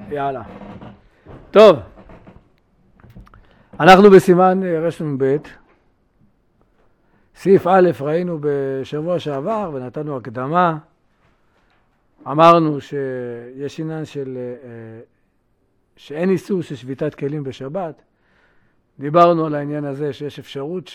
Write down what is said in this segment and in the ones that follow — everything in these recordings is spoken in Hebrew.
יאללה. טוב, אנחנו בסימן רנ"ב. סעיף א' ראינו בשבוע שעבר ונתנו הקדמה. אמרנו שיש עניין שאין איסור של שביתת כלים בשבת. דיברנו על העניין הזה שיש אפשרות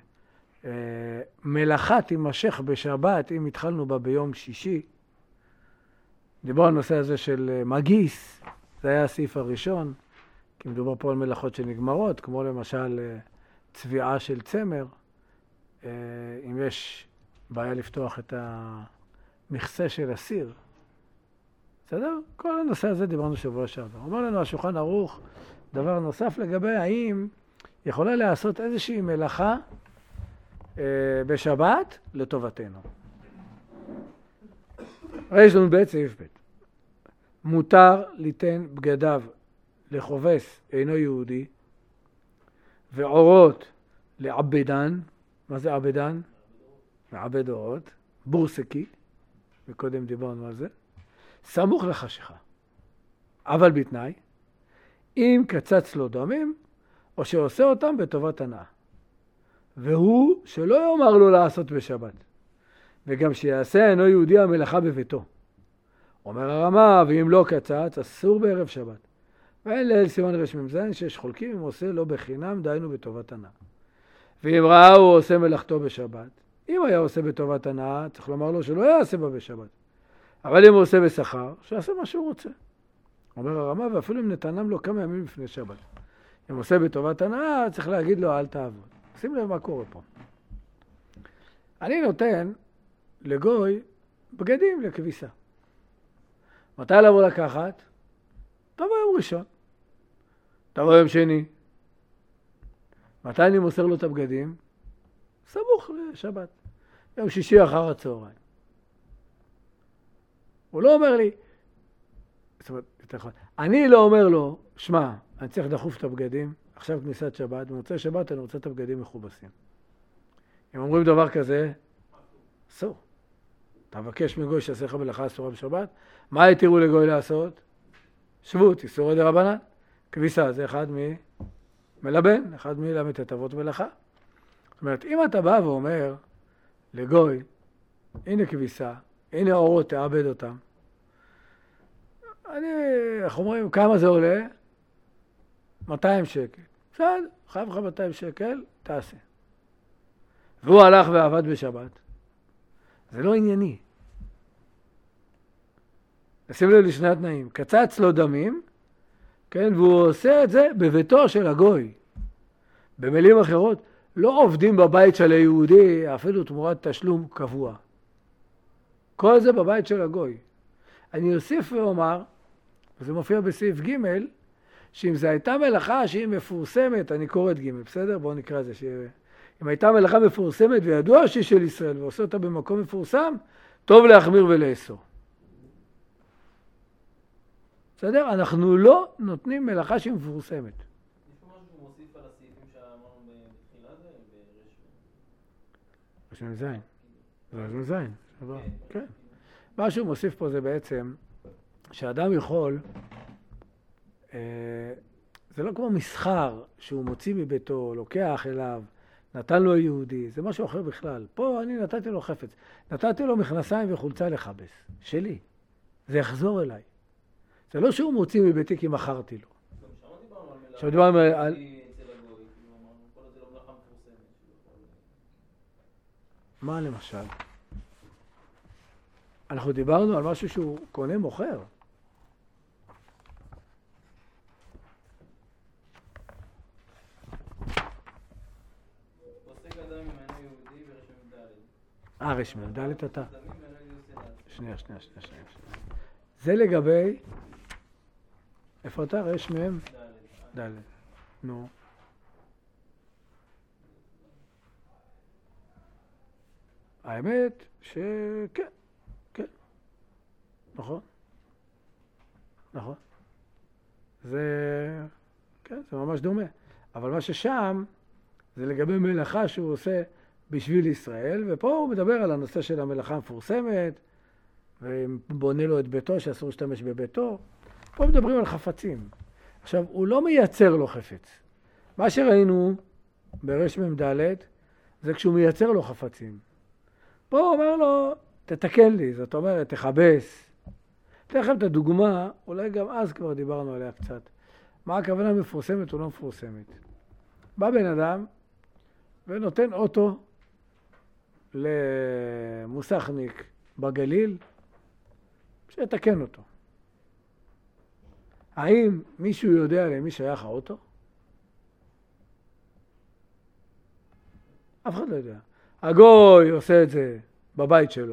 שמלאכה תימשך בשבת אם התחלנו בה ביום שישי. דיברנו על הנושא הזה של מגיס, זה היה הסעיף הראשון, כי מדובר פה על מלאכות שנגמרות, כמו למשל צביעה של צמר. אם יש בעיה לפתוח את המכסה של הסיר. בסדר? כל הנושא הזה דיברנו שבוע שעבר. אומר לנו השולחן ערוך דבר נוסף לגבי האם יכולה לעשות איזושהי מלאכה בשבת לטובתנו. יש לנו בית סעיף ב'. מותר ליתן בגדיו לחובס אינו יהודי ועורות לעבדן. מה זה עבדן? מעבד אורות, בורסקי, וקודם דיברנו על זה, סמוך לחשיכה. אבל בתנאי, אם קצץ לו דמים, או שעושה אותם בטובת הנאה. והוא שלא יאמר לו לעשות בשבת, וגם שיעשה אינו יהודי המלאכה בביתו. אומר הרמה, ואם לא קצץ, אסור בערב שבת. ואלה סימן רמ"ז שיש חולקים אם עושה לו בחינם, דיינו בטובת הנאה. ואם ראה הוא עושה מלאכתו בשבת, אם היה עושה בטובת הנאה, צריך לומר לו שלא יעשה בה בשבת. אבל אם הוא עושה בשכר, שיעשה מה שהוא רוצה. אומר הרמה, ואפילו אם נתנם לו כמה ימים לפני שבת. אם עושה בטובת הנאה, צריך להגיד לו, אל תעבוד. שים לב מה קורה פה. אני נותן לגוי בגדים לכביסה. מתי לבוא לקחת? תבוא יום ראשון. תבוא יום שני. מתי אני מוסר לו את הבגדים? סמוך לשבת. יום שישי אחר הצהריים. הוא לא אומר לי, זאת אומרת, אני לא אומר לו, שמע, אני צריך דחוף את הבגדים, עכשיו כניסת שבת, במוצאי שבת אני רוצה את הבגדים מכובסים. אם אומרים דבר כזה, אסור. אתה מבקש מגוי שיעשה לך מלאכה אסורה בשבת, מה יתירו לגוי לעשות? שבות, איסורי דרבנן. כביסה, זה אחד מלבן, אחד מל"ט אבות מלאכה. זאת אומרת, אם אתה בא ואומר לגוי, הנה כביסה, הנה אורות, תעבד אותם. איך אומרים, כמה זה עולה? 200 שקל. בסדר, חייב לך 200 שקל, תעשה. והוא הלך ועבד בשבת. זה לא ענייני. נשים לב לשני התנאים. קצץ לו דמים, כן, והוא עושה את זה בביתו של הגוי. במילים אחרות, לא עובדים בבית של היהודי, אפילו תמורת תשלום קבוע. כל זה בבית של הגוי. אני אוסיף ואומר, וזה מופיע בסעיף ג', שאם זו הייתה מלאכה שהיא מפורסמת, אני קורא את ג', בסדר? בואו נקרא את זה. אם הייתה מלאכה מפורסמת וידוע שהיא של ישראל, ועושה אותה במקום מפורסם, טוב להחמיר ולאסור. בסדר? אנחנו לא נותנים מלאכה שהיא מפורסמת. יש פה משהו שהוא מוסיף על הסעיפים שאמרנו בתחילה זה? רש"ז. זה רש"ז. כן. מה שהוא מוסיף פה זה בעצם שאדם יכול, זה לא כמו מסחר שהוא מוציא מביתו, לוקח אליו, נתן לו יהודי, זה משהו אחר בכלל. פה אני נתתי לו חפץ, נתתי לו מכנסיים וחולצה לחבס, שלי. זה יחזור אליי. זה לא שהוא מוציא מביתי כי מכרתי לו. שם דיברנו על מלאכה. מה למשל? אנחנו דיברנו על משהו שהוא קונה מוכר. עוסק אדם אם אינו יהודי ברש"ד. רש"ד אתה. שנייה. זה לגבי, איפה אתה? רש"ד. נו. האמת שכן. נכון. זה ממש דומה. אבל מה ששם, זה לגבי מלאכה שהוא עושה בשביל ישראל, ופה הוא מדבר על הנושא של המלאכה המפורסמת, ובונה לו את ביתו, שאסור להשתמש בביתו. פה מדברים על חפצים. עכשיו, הוא לא מייצר לו חפץ. מה שראינו ברש מ"ד זה כשהוא מייצר לו חפצים. פה הוא אומר לו, תתקן לי, זאת אומרת, תכבס. אתן לכם את הדוגמה, אולי גם אז כבר דיברנו עליה קצת. מה הכוונה מפורסמת או לא מפורסמת? בא בן אדם ונותן אוטו למוסכניק בגליל, שיתקן אותו. האם מישהו יודע למי שייך האוטו? אף אחד לא יודע. הגוי עושה את זה בבית שלו,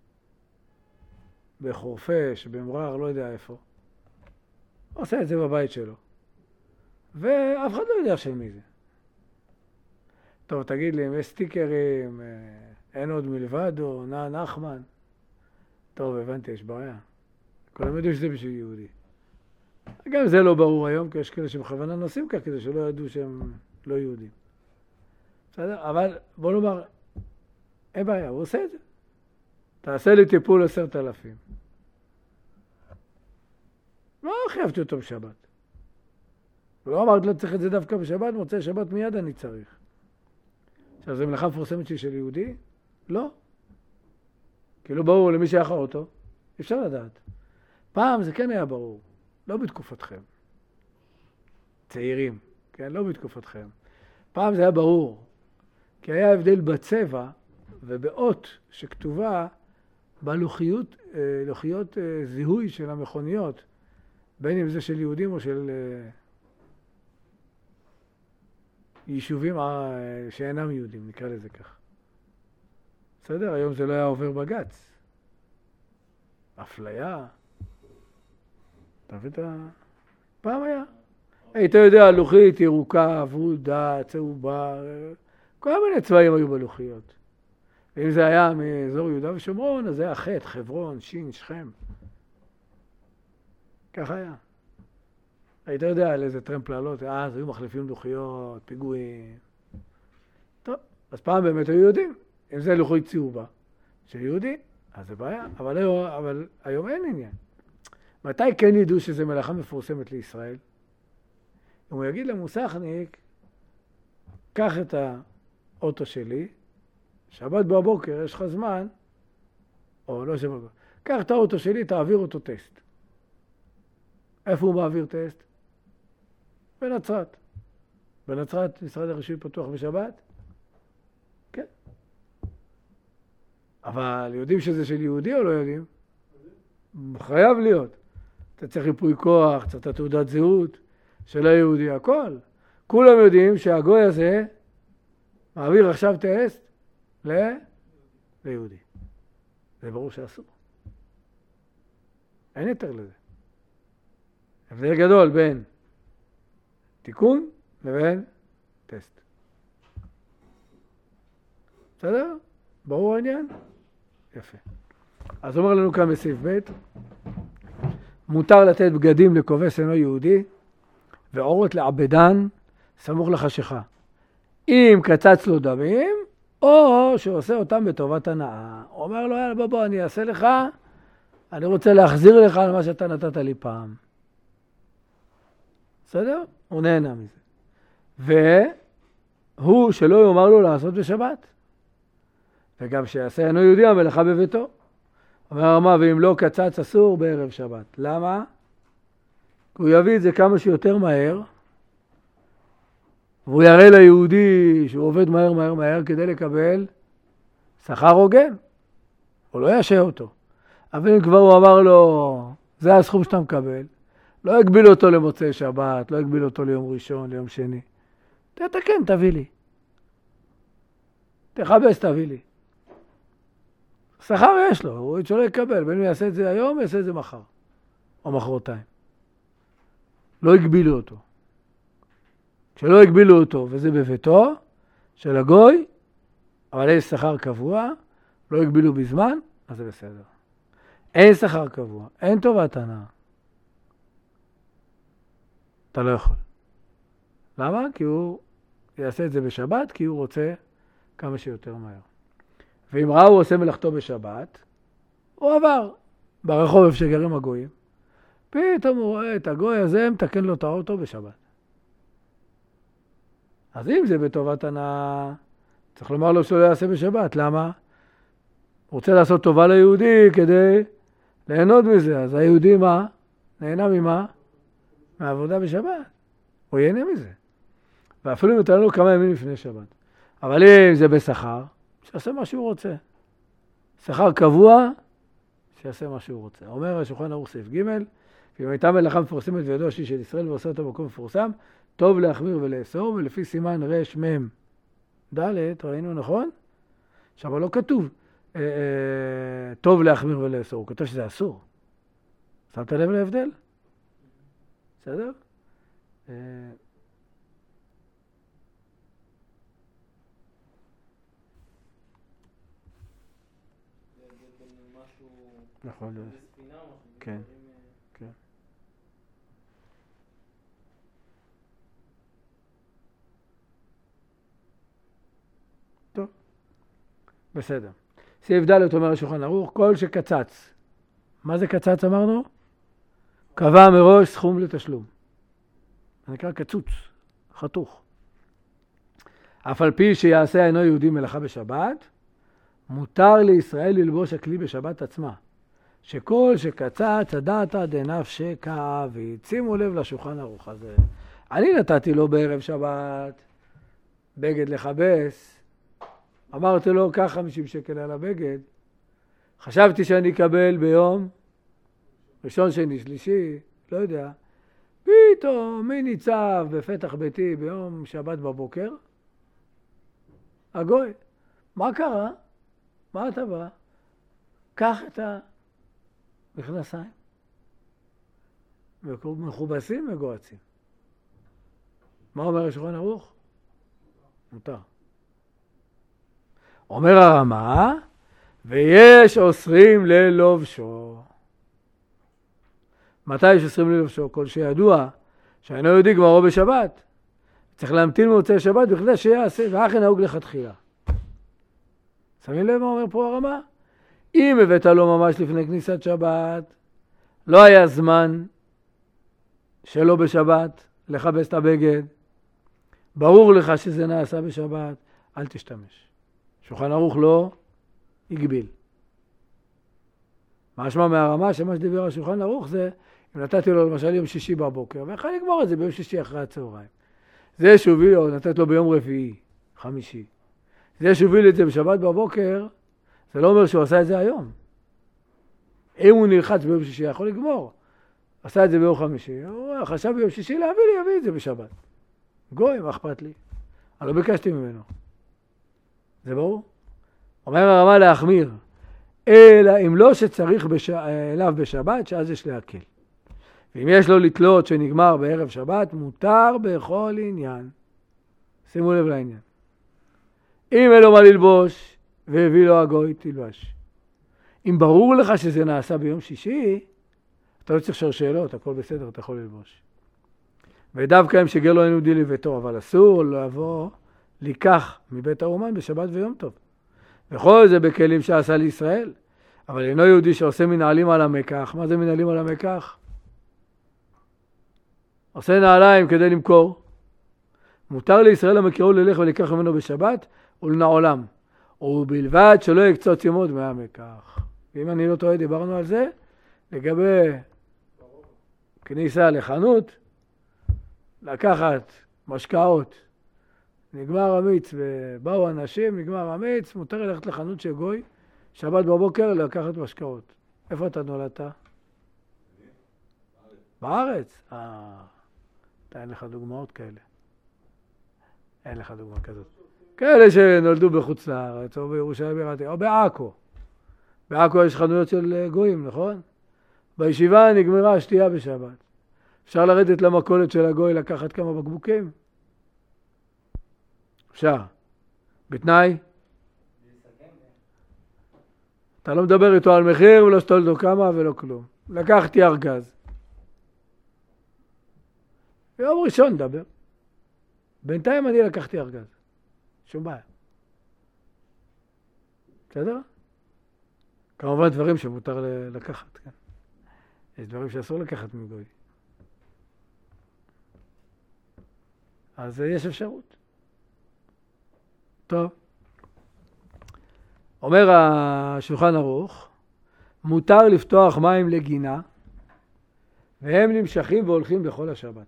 בחורפש, במרר, לא יודע איפה. עושה את זה בבית שלו. ואף אחד לא יודע של מי זה. טוב, תגיד לי, אם יש סטיקרים, אין עוד מלבדו, נחמן. טוב, הבנתי, יש בעיה. כולם יודעים שזה בשביל יהודי. גם זה לא ברור היום, כי יש כאלה שבכוונה נוסעים כך, כדי שלא ידעו שהם לא יהודים. בסדר? אבל בוא נאמר, אין בעיה, הוא עושה את זה. תעשה לי טיפול 10,000. לא חייבתי אותו בשבת. ולא אמרת, לא צריך את זה דווקא בשבת, מוצא שבת מיד אני צריך. עכשיו, זה מלאכה מפורסמת של יהודי? לא. כי לא ברור למי שייך האוטו. אפשר לדעת. פעם זה כן היה ברור. לא בתקופתכם. צעירים. כן, לא בתקופתכם. פעם זה היה ברור. כי היה הבדל בצבע ובאות שכתובה בלוחיות זיהוי של המכוניות, בין אם זה של יהודים או של יישובים שאינם יהודים, נקרא לזה כך. בסדר? היום זה לא היה עובר בגץ. אפליה. אתה מבין את פעם היה. היית יודע, לוחית ירוקה, ורודה, צהובה, כל מיני צבעים היו בלוחיות. ואם זה היה מאזור יהודה ושומרון, אז זה היה חטא, חברון, שין, שכם. ככה היה. היית יודע על איזה טרמפ לעלות, אז היו מחליפים לוחיות, פיגועים. טוב, אז פעם באמת היו יודעים. אם זה לוחית צהובה של יהודי, אז זה בעיה. אבל היום אין עניין. מתי כן ידעו שזה מלאכה מפורסמת לישראל? אם הוא יגיד למוסכניק, קח את האוטו שלי, שבת בבוקר יש לך זמן, או לא שבת בבוקר, קח את האוטו שלי, תעביר אותו טסט. איפה הוא מעביר טסט? בנצרת. בנצרת משרד הרישוי פתוח בשבת? כן. אבל יודעים שזה של יהודי או לא יודעים? חייב להיות. אתה צריך ריפוי כוח, צריך את תעודת זהות של היהודי, הכל. כולם יודעים שהגוי הזה מעביר עכשיו טסט ליהודי. זה ברור שאסור. אין יותר לזה. הבדל גדול בין תיקון לבין טסט. בסדר? ברור העניין? יפה. אז אומר לנו כאן בסעיף ב' מותר לתת בגדים לכובש אינו יהודי ועורות לעבדן סמוך לחשיכה. אם קצץ לו דמים או שעושה אותם בטובת הנאה. הוא אומר לו, יאללה בוא אני אעשה לך, אני רוצה להחזיר לך על מה שאתה נתת לי פעם. בסדר? הוא נהנה מזה. והוא שלא יאמר לו לעשות בשבת. וגם שיעשה אינו יהודי המלאכה בביתו. אומר מה, ואם לא קצץ אסור בערב שבת. למה? הוא יביא את זה כמה שיותר מהר, והוא יראה ליהודי שהוא עובד מהר כדי לקבל שכר הוגן. הוא לא ישעה אותו. אבל אם כבר הוא אמר לו, זה הסכום שאתה מקבל, לא יגביל אותו למוצאי שבת, לא יגביל אותו ליום ראשון, ליום שני. תתקן, תביא לי. תכבס, תביא לי. שכר יש לו, הוא שלא יקבל, בין הוא יעשה את זה היום, יעשה את זה מחר, או מחרתיים. לא יגבילו אותו. כשלא יגבילו אותו, וזה בביתו של הגוי, אבל יש שכר קבוע, לא יגבילו בזמן, אז זה בסדר. אין שכר קבוע, אין טובת הנאה. אתה לא יכול. למה? כי הוא יעשה את זה בשבת, כי הוא רוצה כמה שיותר מהר. ואם ראו עושה מלאכתו בשבת, הוא עבר ברחוב איפה שגרים הגויים, פתאום הוא רואה את הגוי הזה, מתקן לו את האוטו בשבת. אז אם זה בטובת הנאה, צריך לומר לו שלא יעשה בשבת. למה? הוא רוצה לעשות טובה ליהודי כדי ליהנות מזה. אז היהודי מה? נהנה ממה? מהעבודה בשבת. הוא ייהנה מזה. ואפילו אם נתן לו כמה ימים לפני שבת. אבל אם זה בשכר, שיעשה מה שהוא רוצה. שכר קבוע, שיעשה מה שהוא רוצה. אומר השולחן ערוך סעיף ג' ואם הייתה מלאכה מפורסמת וידו השלישי של ישראל ועושה אותה במקום מפורסם, טוב להחמיר ולאסור, ולפי סימן רש מם ד' ראינו נכון? עכשיו לא כתוב טוב להחמיר ולאסור, הוא כתוב שזה אסור. שמת לב להבדל? בסדר? נכון, כן, כן. טוב, בסדר. סעיף ד' אומר השולחן ערוך, כל שקצץ. מה זה קצץ אמרנו? קבע מראש סכום לתשלום. זה נקרא קצוץ, חתוך. אף על פי שיעשה אינו יהודי מלאכה בשבת, מותר לישראל ללבוש הכלי בשבת עצמה. שכל שקצץ הדעתא דנפשקה, שימו לב לשולחן ערוך הזה. אני נתתי לו בערב שבת בגד לכבס, אמרתי לו קח 50 שקל על הבגד, חשבתי שאני אקבל ביום ראשון, שני, שלישי, לא יודע, פתאום מי ניצב בפתח ביתי ביום שבת בבוקר? הגוי, מה קרה? מה אתה בא? קח את המכנסיים. מכובסים וגועצים. מה אומר השולחן ערוך? מותר. אומר הרמה, ויש אוסרים ללובשו. מתי יש אוסרים ללובשו? כל שידוע שאינו יודעי גמרו בשבת. צריך להמתין מוצאי שבת בכדי שיעשה, ואכן נהוג לכתחילה. שמים לב מה אומר פה הרמה? אם הבאת לו ממש לפני כניסת שבת, לא היה זמן שלא בשבת לכבס את הבגד, ברור לך שזה נעשה בשבת, אל תשתמש. שולחן ערוך לא הגביל. משמע מהרמה שמה שדיבר השולחן ערוך זה, אם נתתי לו למשל יום שישי בבוקר, ואחר לגמור את זה ביום שישי אחרי הצהריים. זה שהוביל לו, נתת לו ביום רביעי, חמישי. זה שהוביל את זה בשבת בבוקר, זה לא אומר שהוא עשה את זה היום. אם הוא נלחץ ביום שישי, יכול לגמור. עשה את זה ביום חמישי, הוא חשב ביום שישי להביא לי, יביא את זה בשבת. גוי, מה אכפת לי? אני לא ביקשתי ממנו. זה ברור? אומר הרמה להחמיר, אלא אם לא שצריך אליו בשבת, שאז יש להקל. ואם יש לו לתלות שנגמר בערב שבת, מותר בכל עניין. שימו לב לעניין. אם אין לו מה ללבוש, והביא לו הגוי, תלבש. אם ברור לך שזה נעשה ביום שישי, אתה לא צריך לשאול שאלות, הכל בסדר, אתה יכול ללבוש. ודווקא אם שגר לו אין יהודי לביתו, אבל אסור לבוא לקח מבית האומן בשבת ויום טוב. וכל זה בכלים שעשה לישראל. אבל אינו יהודי שעושה מנהלים על המקח. מה זה מנהלים על המקח? עושה נעליים כדי למכור. מותר לישראל המכירו ללך ולקח ממנו בשבת ולנעולם. ובלבד שלא יקצוץ ימות מהמקח. ואם אני לא טועה, דיברנו על זה, לגבי כניסה לחנות, לקחת משקאות. נגמר המיץ ובאו אנשים, נגמר המיץ, מותר ללכת לחנות של גוי, שבת בבוקר לקחת משקאות. איפה אתה נולדת? בארץ? אתה אין לך דוגמאות כאלה. אין לך דוגמה כזאת. כאלה שנולדו בחוץ לארץ, או בירושלים בירתי, או בעכו. בעכו יש חנויות של גויים, נכון? בישיבה נגמרה השתייה בשבת. אפשר לרדת למכולת של הגוי לקחת כמה בקבוקים? אפשר. בתנאי? אתה לא מדבר איתו על מחיר ולא שתול לו כמה ולא כלום. לקחתי ארגז. יום ראשון דבר. בינתיים אני לקחתי ארגז. שום בעיה. בסדר? כמובן דברים שמותר לקחת. כן. יש דברים שאסור לקחת מגוי. אז יש אפשרות. טוב. אומר השולחן ערוך, מותר לפתוח מים לגינה, והם נמשכים והולכים בכל השבת.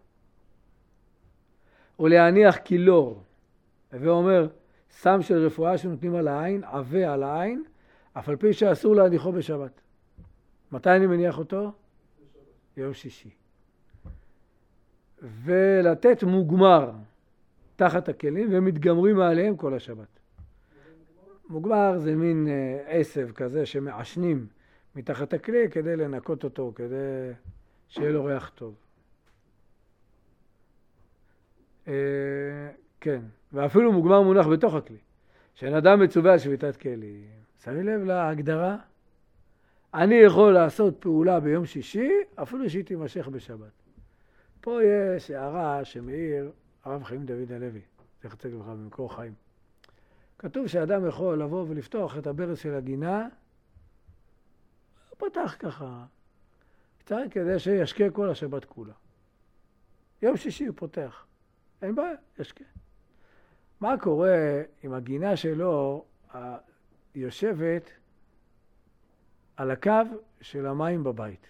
ולהניח קילור, ואומר, סם של רפואה שנותנים על העין, עווה על העין, אף על פי שאסור להניחו בשבת. מתי אני מניח אותו? יום שישי. ולתת מוגמר תחת הכלים, והם מתגמרים מעליהם כל השבת. מוגמר זה מין עשב כזה שמעשנים מתחת הכלי כדי לנקות אותו, כדי שיהיה לו ריח טוב. כן, ואפילו מוגמר מונח בתוך הכלי. שאין אדם מצווה על שביתת כלים. שמים לב להגדרה? אני יכול לעשות פעולה ביום שישי, אפילו שהיא תימשך בשבת. פה יש הערה שמעיר הרב חיים דוד הלוי, זכר צדיק לברכה, במקור חיים. כתוב שאדם יכול לבוא ולפתוח את הברז של הגינה, הוא פתח ככה, קצת כדי שישקה כל השבת כולה. יום שישי הוא פותח, אין בעיה, ישקה. מה קורה אם הגינה שלו יושבת על הקו של המים בבית?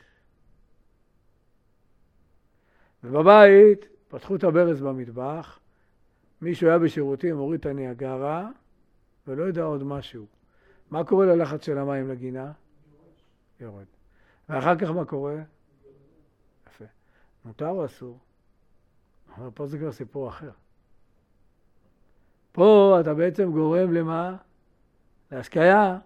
ובבית פתחו את הברז במטבח, מישהו היה בשירותים, הוריד את הניאגרה, ולא יודע עוד משהו. מה קורה ללחץ של המים לגינה? יורד. ואחר כך מה קורה? יפה. מותר או אסור? אבל פה זה כבר סיפור אחר. פה אתה בעצם גורם למה? להשקיה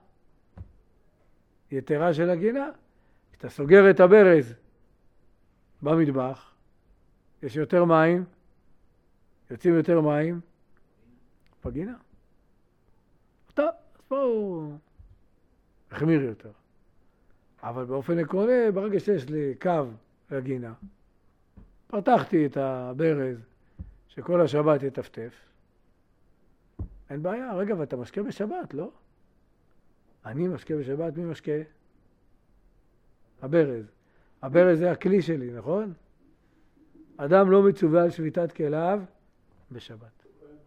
יתרה של הגינה. כשאתה סוגר את הברז במטבח, יש יותר מים, יוצאים יותר מים בגינה. טוב, אז פה הוא החמיר יותר. אבל באופן עקרוני, ברגע שיש לי קו לגינה, פתחתי את הברז שכל השבת יטפטף, אין בעיה. רגע, ואתה משקה בשבת, לא? אני משקה בשבת, מי משקה? הברז. הברז זה הכלי שלי, נכון? אדם לא מצווה על שביתת כליו בשבת.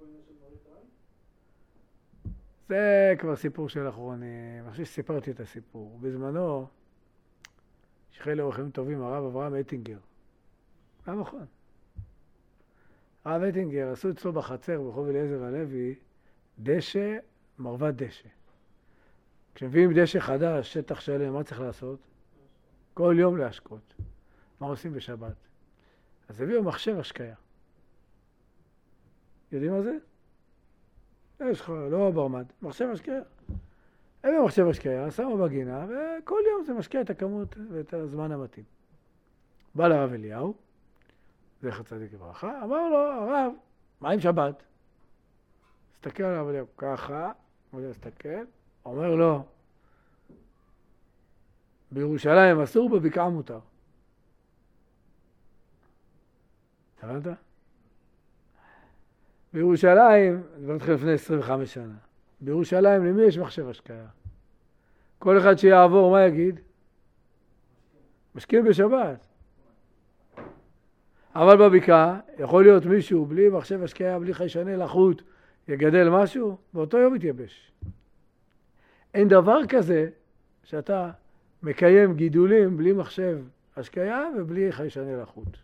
זה כבר סיפור של אחרונים. אני חושב שסיפרתי את הסיפור. בזמנו, שחי לאורחים טובים, הרב אברהם אטינגר. נכון. הרב אטינגר עשו אצלו בחצר ברחוב אליעזר הלוי דשא, מרבד דשא. כשמביאים דשא חדש, שטח שלם, מה צריך לעשות? כל יום להשקות. מה עושים בשבת? אז הביאו מחשב השקיה. יודעים מה זה? יש לך, לא ברמד, מחשב השקיה. הביאו מחשב השקיה, שמו בגינה, וכל יום זה משקה את הכמות ואת הזמן המתאים. בא לרב אליהו, זכר צדיק לברכה, אמר לו, הרב, מה עם שבת? הסתכל על הרב אליהו ככה, הוא הסתכל, אומר לו, בירושלים אסור, בבקעה מותר. הבנת? בירושלים, אני מתחיל לפני 25 שנה, בירושלים למי יש מחשב השקיה? כל אחד שיעבור, מה יגיד? משקיע בשבת. אבל בבקעה, יכול להיות מישהו בלי מחשב השקיה, בלי חיישני לחות, יגדל משהו, באותו יום יתייבש. אין דבר כזה שאתה מקיים גידולים בלי מחשב השקיה ובלי חיישני לחות.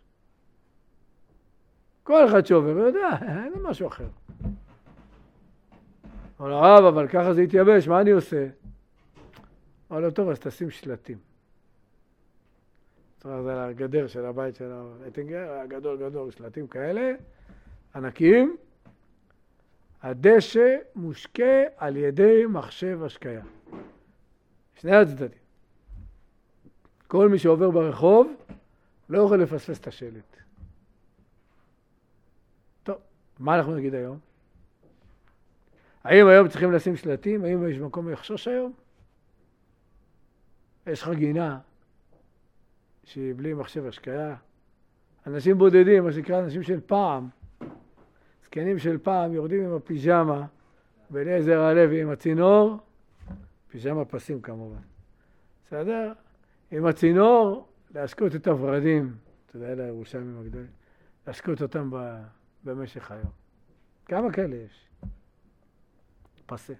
כל אחד שעובר, הוא יודע, אין משהו אחר. אבל הרב, אבל ככה זה יתייבש, מה אני עושה? אמר לו, טוב, אז תשים שלטים. זה על הגדר של הבית של אטינגר, היה גדול, שלטים כאלה, ענקים. הדשא מושקה על ידי מחשב השקיה. שני הצדדים. כל מי שעובר ברחוב לא יכול לפספס את השלט. טוב, מה אנחנו נגיד היום? האם היום צריכים לשים שלטים? האם יש מקום לחשוש היום? יש לך גינה שהיא בלי מחשב השקיה. אנשים בודדים, מה שנקרא אנשים של פעם, זקנים של פעם, יורדים עם הפיג'מה, באליעזר הלוי עם הצינור, פיג'מה פסים כמובן. בסדר? עם הצינור, להשקות את הורדים, אתה יודע, אלה הירושלמים הגדולים, להשקות אותם במשך היום. כמה כאלה יש? פסה.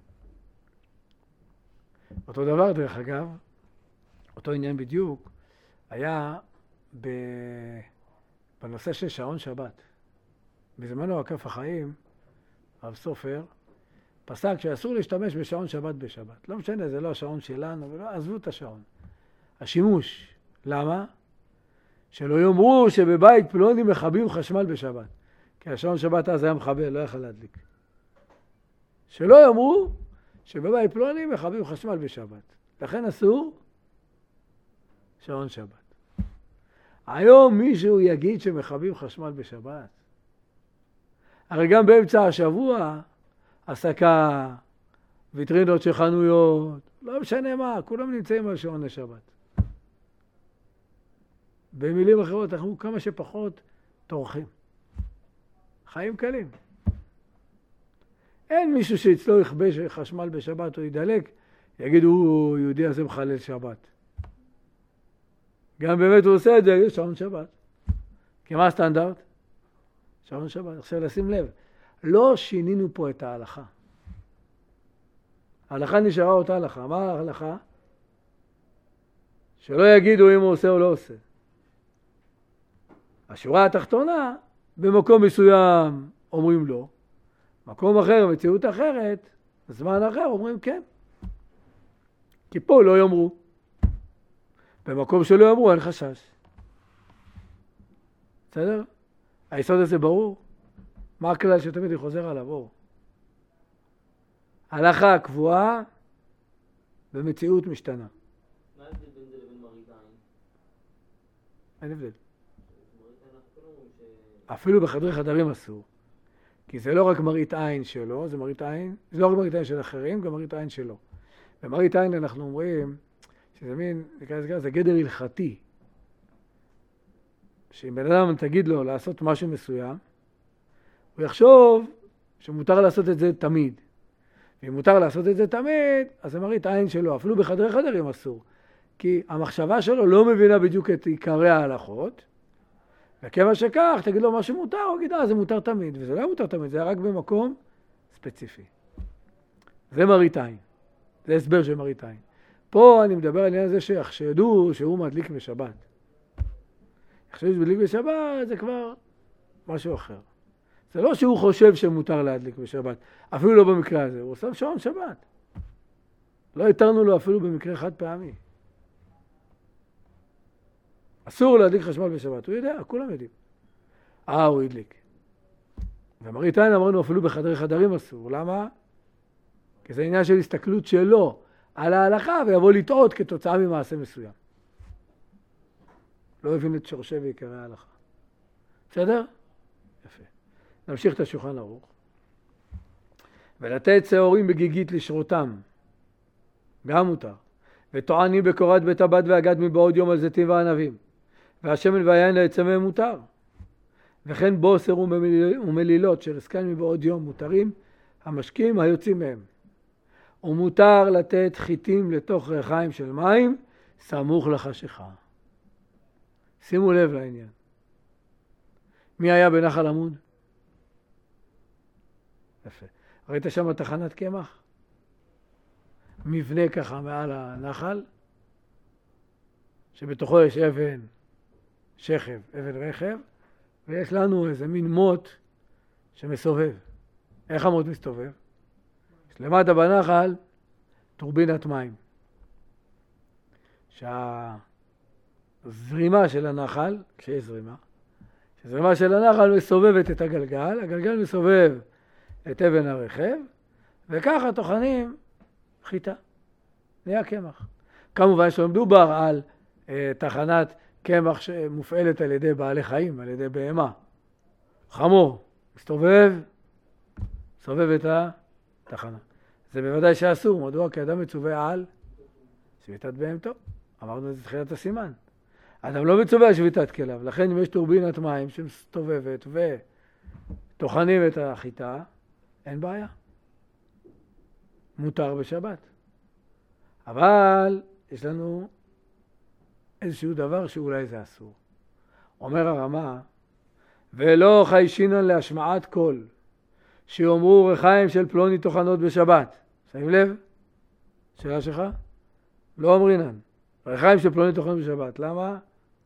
אותו דבר, דרך אגב, אותו עניין בדיוק, היה בנושא של שעון שבת. בזמנו הקף החיים, הרב סופר, פסק שאסור להשתמש בשעון שבת בשבת. לא משנה, זה לא השעון שלנו, עזבו את השעון. השימוש. למה? שלא יאמרו שבבית פלוני מכבים חשמל בשבת. כי השעון שבת אז היה מכבה, לא יכול להדליק. שלא יאמרו שבבית פלוני מכבים חשמל בשבת. לכן אסור שעון שבת. היום מישהו יגיד שמכבים חשמל בשבת. הרי גם באמצע השבוע, עסקה, ויטרינות של חנויות, לא משנה מה, כולם נמצאים על שעון השבת. במילים אחרות, אנחנו כמה שפחות טורחים. חיים קלים. אין מישהו שאצלו יכבש חשמל בשבת או ידלק, יגיד הוא יהודי הזה מחלל שבת. גם באמת הוא עושה את זה, יגיד שעון שבת. כי מה הסטנדרט? שעון שבת. עכשיו לשים לב, לא שינינו פה את ההלכה. ההלכה נשארה אותה הלכה. מה ההלכה? שלא יגידו אם הוא עושה או לא עושה. השורה התחתונה, במקום מסוים אומרים לא, מקום אחר, מציאות אחרת, זמן אחר אומרים כן. כי פה לא יאמרו. במקום שלא יאמרו אין חשש. בסדר? היסוד הזה ברור. מה הכלל שתמיד אני חוזר עליו? אור. הלכה קבועה במציאות משתנה. מה ההבדל בין זה לבין מראית עין? אין הבדל. מראית עין אנחנו לא אומרים ש... אפילו בחדרי חדרים אסור. כי זה לא רק מראית עין שלו, זה מראית עין, זה לא רק מראית עין של אחרים, גם מראית עין שלו. במראית עין אנחנו אומרים שזה מין, זה גדר הלכתי. שאם בן אדם תגיד לו לעשות משהו מסוים, הוא יחשוב שמותר לעשות את זה תמיד. ואם מותר לעשות את זה תמיד, אז זה מראית עין שלו, אפילו בחדרי חדרים אסור. כי המחשבה שלו לא מבינה בדיוק את עיקרי ההלכות, וכיוון שכך, תגיד לו משהו מותר, הוא יגיד, זה מותר תמיד, וזה לא מותר תמיד, זה רק במקום ספציפי. זה מראית עין. זה הסבר של מראית עין. פה אני מדבר על עניין הזה שיחשדו שהוא מדליק בשבת. יחשדו שהוא מדליק בשבת, זה כבר משהו אחר. זה לא שהוא חושב שמותר להדליק בשבת, אפילו לא במקרה הזה, הוא שם שעון שבת. לא התרנו לו אפילו במקרה חד פעמי. אסור להדליק חשמל בשבת, הוא יודע, כולם יודעים. הוא הדליק. ומראית עין אמרנו אפילו בחדרי חדרים אסור, למה? כי זה עניין של הסתכלות שלו על ההלכה ויבוא לטעות כתוצאה ממעשה מסוים. לא הבין את שורשי ועיקרי ההלכה. בסדר? יפה. נמשיך את השולחן ערוך. ולתת שעורים בגיגית לשרותם, גם מותר. וטוענים בקורת בית הבד והגד מבעוד יום על זיתים וענבים. והשמן והיין ליצמם מותר. וכן בוסר ומלילות של הסקן מבעוד יום מותרים, המשקים היוצאים מהם. ומותר לתת חיטים לתוך ריחיים של מים, סמוך לחשיכה. שימו לב לעניין. מי היה בנחל עמוד? יפה. ראית שם תחנת קמח? מבנה ככה מעל הנחל, שבתוכו יש אבן שכב, אבן רכב, ויש לנו איזה מין מוט שמסובב. איך המוט מסתובב? למטה בנחל טורבינת מים. שהזרימה של הנחל, כשיש זרימה, שהזרימה של הנחל מסובבת את הגלגל, הגלגל מסובב את אבן הרכב, וככה טוחנים חיטה, נהיה קמח. כמובן שלא מדובר על תחנת קמח שמופעלת על ידי בעלי חיים, על ידי בהמה. חמור, מסתובב, סובב את התחנה. זה בוודאי שאסור, מדוע? כי אדם מצווה על שביתת בהמתו. אמרנו את זה תחילת הסימן. אדם לא מצווה על שביתת כליו, לכן אם יש טורבינת מים שמסתובבת וטוחנים את החיטה, אין בעיה. מותר בשבת. אבל יש לנו איזשהו דבר שאולי זה אסור. אומר הרמה, ולא חיישינן להשמעת קול, שיאמרו רחיים של פלוני תוכנות בשבת. שמים לב? שאלה שלך? לא אומרינן. רחיים של פלוני תוכנות בשבת. למה?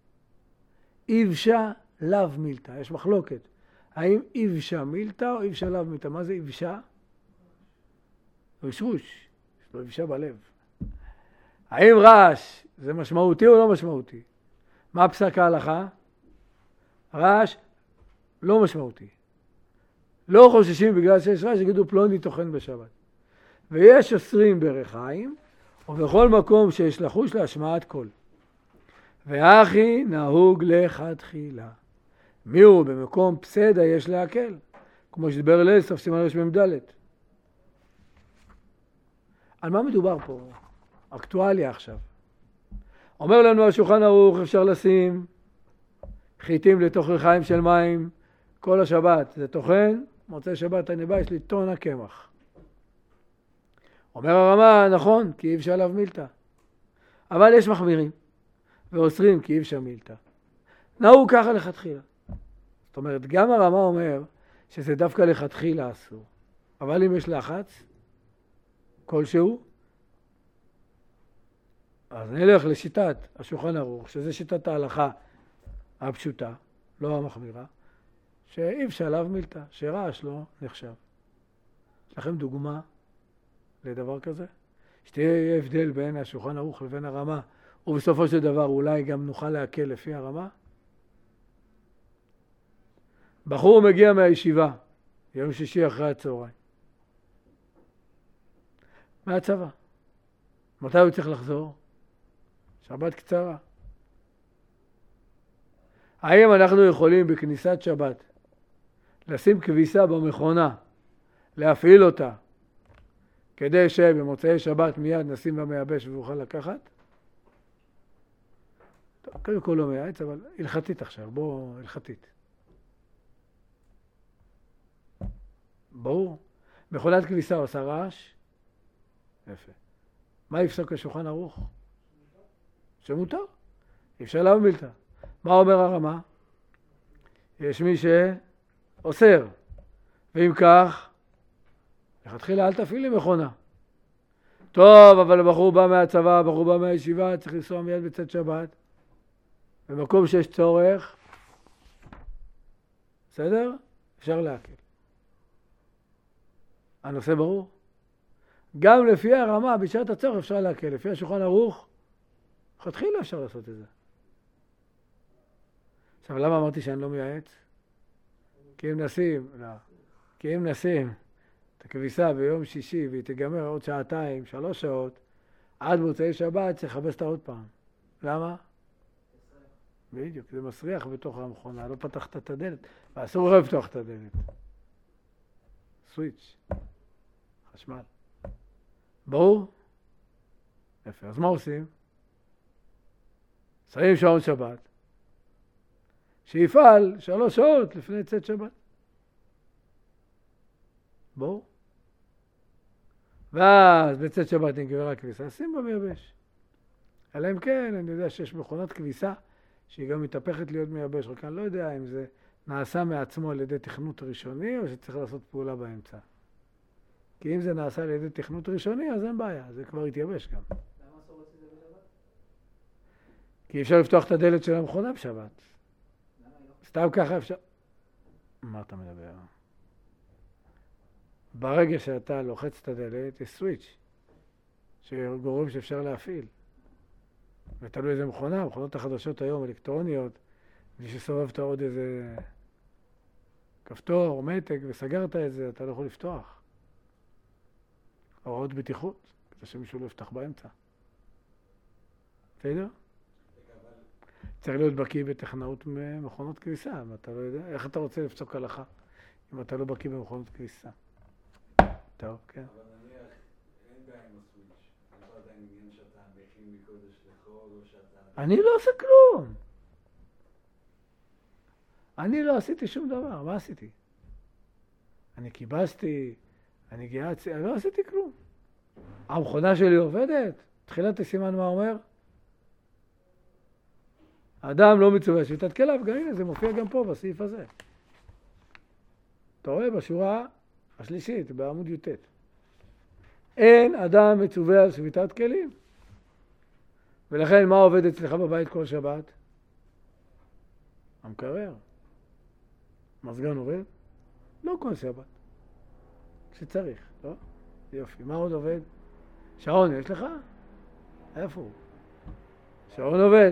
איבשה לאו מילתא. יש מחלוקת. האם איבשה מילתא או איבשה לאו מילתא? מה זה איבשה? רשרוש. יש לו איבשה בלב. האם רעש זה משמעותי או לא משמעותי? מה פסק ההלכה? רעש לא משמעותי. לא חוששים בגלל שיש רעש, יגידו פלוני טוחן בשבת. ויש אוסרים ברחיים, ובכל מקום שיש לחוש להשמעת קול. ואחי נהוג לכתחילה. מיהו במקום פסדה יש להקל, כמו שדיבר ליל סוף סימן רמ"ד. על מה מדובר פה? אקטואליה עכשיו. אומר לנו השולחן ערוך, אפשר לשים חיטים לתוך רחיים של מים כל השבת. זה טוחן, מוצאי שבת אני בא, יש לי טונה קמח. אומר הרמה, נכון, כי אי אפשר לאו מילתא. אבל יש מחמירים ואוסרים כי אי אפשר מילתא. נהוג ככה לכתחילה. זאת אומרת, גם הרמה אומר שזה דווקא לכתחילה אסור. אבל אם יש לחץ כלשהו, אז נלך לשיטת השולחן ערוך, שזה שיטת ההלכה הפשוטה, לא המחמירה, שאי אפשר לאו מילתא, שרעש לא נחשב. יש לכם דוגמה לדבר כזה? שתהיה הבדל בין השולחן ערוך לבין הרמה, ובסופו של דבר אולי גם נוכל להקל לפי הרמה? בחור מגיע מהישיבה, יום שישי אחרי הצהריים, מהצבא. מתי הוא צריך לחזור? שבת קצרה. האם אנחנו יכולים בכניסת שבת לשים כביסה במכונה, להפעיל אותה, כדי שבמוצאי שבת מיד נשים במייבש ויוכל לקחת? טוב, קודם כל לא מייעץ, אבל הלכתית עכשיו, בואו הלכתית. ברור. מכונת כביסה עושה רעש? יפה. מה יפסוק השולחן ערוך? שמותר. אפשר לאו מילתא. מה אומר הרמה? יש מי שאוסר. ואם כך, לכתחילה אל תפעילי מכונה. טוב, אבל הבחור בא מהצבא, הבחור בא מהישיבה, צריך לנסוע מיד בצאת שבת. במקום שיש צורך, בסדר? אפשר להקל. הנושא ברור? גם לפי הרמה, בשעת הצורך אפשר להקל. לפי השולחן ערוך, לכתחילה אפשר לעשות את זה. עכשיו, למה אמרתי שאני לא מייעץ? כי אם נשים את הכביסה ביום שישי והיא תיגמר עוד שעתיים, 3 שעות, עד מוצאי שבת צריך לחפש אותה עוד פעם. למה? בדיוק, זה מסריח בתוך המכונה, לא פתחת את הדלת, ואסור לך לפתוח את הדלת. סוויץ', חשמל. ברור? יפה, אז מה עושים? שמים שעון שבת, שיפעל 3 שעות לפני צאת שבת. ברור? ואז בצאת שבת נגמרה הכביסה, שים במייבש. אלא אם כן, אני יודע שיש מכונת כביסה שהיא גם מתהפכת להיות מייבש, רק אני לא יודע אם זה נעשה מעצמו על ידי תכנות ראשוני או שצריך לעשות פעולה באמצע. כי אם זה נעשה על ידי תכנות ראשוני, אז אין בעיה, זה כבר יתייבש גם. למה אסור לעשות את זה בשבת? כי אפשר לפתוח את הדלת של המכונה בשבת. למה לא? סתם ככה אפשר... מה אתה מדבר? ברגע שאתה לוחץ את הדלת, יש סוויץ' שגורם שאפשר להפעיל. ותלוי איזה מכונה, המכונות החדשות היום אלקטרוניות, מי שסובבת עוד איזה כפתור או מתג וסגרת את זה, אתה לא יכול לפתוח. הוראות בטיחות, כדי שמישהו לא יפתח באמצע. בסדר? צריך להיות בקיא בטכנאות מכונות כביסה, אם אתה לא יודע. איך אתה רוצה לפסוק הלכה אם אתה לא בקיא במכונות כביסה? טוב, כן. אבל נניח, אין בעיה עם הסוויץ'. אני לא יודע אם עניין שאתה מכין מקודש לחול או שאתה... אני לא עושה כלום. אני לא עשיתי שום דבר. מה עשיתי? אני קיבסתי, אני גיהצתי, אני לא עשיתי כלום. המכונה שלי עובדת? תחילת הסימן מה אומר? האדם לא מצווה שביתת כליו, גם הנה זה מופיע גם פה בסעיף הזה. אתה רואה בשורה השלישית, בעמוד י"ט. אין אדם מצווה על שביתת כלים. ולכן מה עובד אצלך בבית כל שבת? המקרר. מזגן עובד? לא כל שבת. שצריך, לא? יופי. מה עוד עובד? שעון יש לך? איפה הוא? שעון עובד.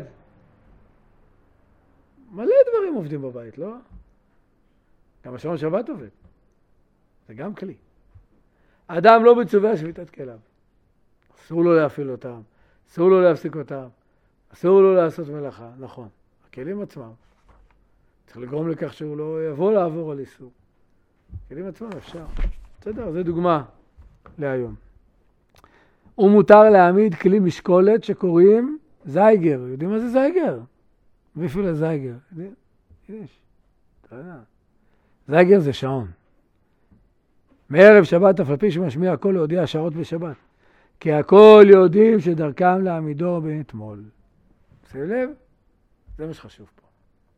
מלא דברים עובדים בבית, לא? גם השעון שבת עובד. זה גם כלי. האדם לא מצווה על שביתת כליו. אסור לו להפעיל אותם, אסור לו להפסיק אותם, אסור לו לעשות מלאכה. נכון, הכלים עצמם. צריך לגרום לכך שהוא לא יבוא לעבור על איסור. הכלים עצמם אפשר. בסדר, זו דוגמה להיום. ומותר להעמיד כלי משקולת שקוראים זייגר. יודעים מה זה זייגר? מי הפעיל זייגר? יש. אתה יודע. זייגר זה שעון. מערב שבת אף על פי שמשמיע הכל להודיע השעות בשבת. כי הכל יודעים שדרכם להעמידו באתמול. שים לב? זה מה שחשוב פה.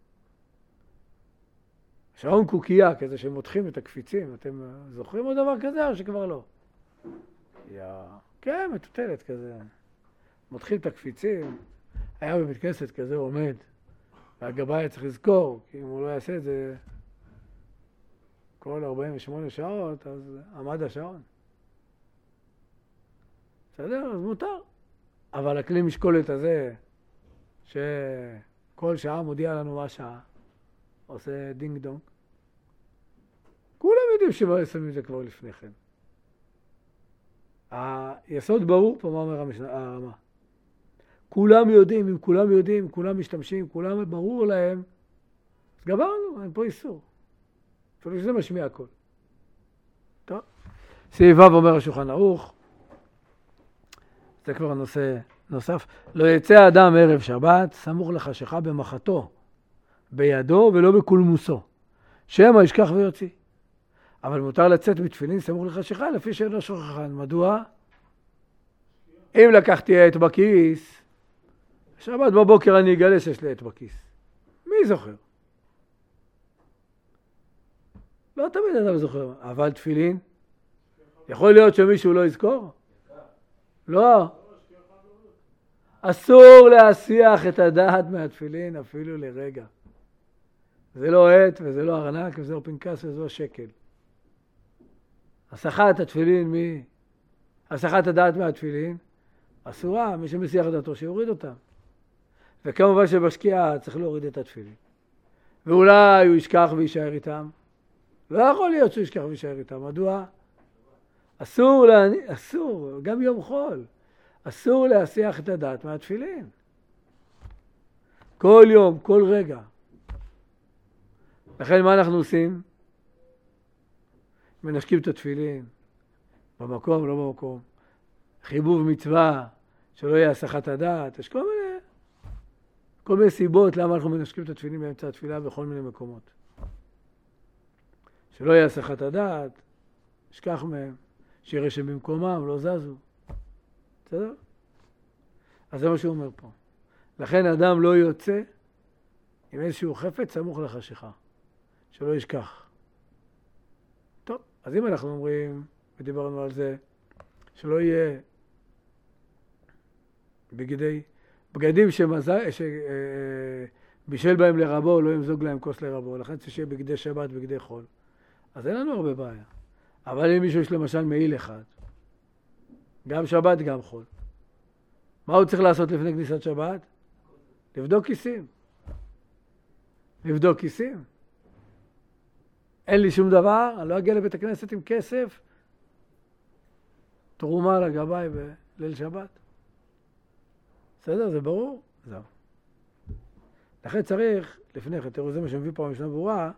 שעון קוקייה, כזה שמותחים את הקפיצים. אתם זוכרים עוד דבר כזה או שכבר לא? כן, מטוטלת כזה. מותחים את הקפיצים. היה בבית כנסת כזה עומד. והגבאי צריך לזכור, כי אם הוא לא יעשה את זה כל 48 שעות, אז עמד השעון. בסדר? אז מותר. אבל הכלי משקולת הזה, שכל שעה מודיע לנו מה שעה, עושה דינג דונג, כולם יודעים שבא שמים את זה כבר לפני כן. היסוד ברור פה, מה אומר הרמה? כולם יודעים, אם כולם יודעים, אם כולם משתמשים, כולם ברור להם, אז גברנו, אין פה איסור. אפילו שזה משמיע הכל. טוב. סעיף ו' אומר השולחן ערוך, זה כבר נושא נוסף. לא יצא האדם ערב שבת, סמוך לחשיכה במחתו, בידו ולא בקולמוסו. שמא ישכח ויוציא. אבל מותר לצאת בתפילין סמוך לחשיכה, לפי שאינו שוכחן. מדוע? אם לקחתי עט בכיס, שבת בבוקר אני אגלה שיש לי עט בכיס. מי זוכר? לא תמיד אדם זוכר, אבל תפילין, יכול להיות שמישהו לא יזכור? לא. אסור להסיח את הדעת מהתפילין אפילו לרגע. זה לא עט וזה לא ארנק וזה לא פנקס וזה לא שקל. הסחת התפילין הסחת הדעת מהתפילין אסורה, מי שמסיח את דעתו שיוריד אותה. וכמובן שבשקיעה צריך להוריד את התפילין. ואולי הוא ישכח וישאר איתם. לא יכול להיות שהוא ישכח וישאר איתם. מדוע? אסור, גם יום חול. אסור להסיח את הדעת מהתפילין. כל יום, כל רגע. לכן מה אנחנו עושים? מנשקים את התפילין. במקום, לא במקום. חיבוב מצווה, שלא יהיה הסחת הדעת. יש כל מיני סיבות למה אנחנו מנשקים את התפילין באמצע התפילה בכל מיני מקומות. שלא יהיה הסחת הדעת, שכח מהם, שיראה שבמקומם לא זזו. בסדר? אז זה מה שהוא אומר פה. לכן אדם לא יוצא עם איזשהו חפץ סמוך לחשיכה, שלא ישכח. טוב, אז אם אנחנו אומרים, ודיברנו על זה, שלא יהיה בגדים שבישל בהם לרבו, לא ימזוג להם כוס לרבו, לכן צריך שיהיה בגדי שבת, בגדי חול. אז אין לנו הרבה בעיה. אבל אם מישהו יש למשל מעיל אחד, גם שבת, גם חול. מה הוא צריך לעשות לפני כניסת שבת? לבדוק כיסים. לבדוק כיסים. אין לי שום דבר, אני לא אגיע לבית הכנסת עם כסף, תרומה לגבי בליל שבת. בסדר, זה ברור? זהו. לכן צריך, לפני כן, תראו, זה מה שמביא פה המשנה ברורה,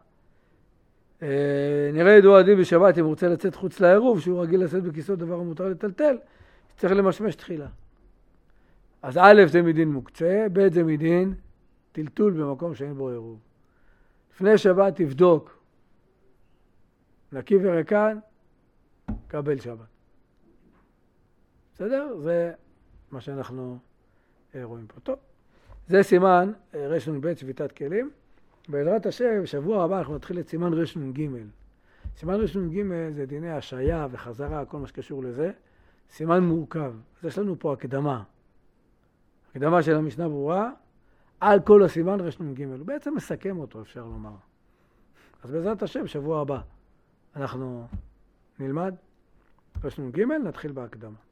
נראה ידוע הדין בשבת, אם הוא רוצה לצאת חוץ לעירוב, שהוא רגיל לצאת בכיסו דבר המותר לטלטל, צריך למשמש תחילה. אז א' זה מדין מוקצה, ב' זה מדין טלטול במקום שאין בו עירוב. לפני שבת תבדוק, נקי ורקן, קבל שבת. בסדר? זה מה שאנחנו רואים פה. טוב, זה סימן רנ"ב שביתת כלים. בעזרת השם, בשבוע הבא אנחנו נתחיל את סימן רנ"ג. סימן רנ"ג זה דיני השעיה וחזרה, כל מה שקשור לזה. סימן מורכב. אז יש לנו פה הקדמה. הקדמה של המשנה ברורה על כל הסימן רנ"ג. הוא בעצם מסכם אותו, אפשר לומר. אז בעזרת השם, שבוע הבא אנחנו נלמד רנ"ג, נתחיל בהקדמה.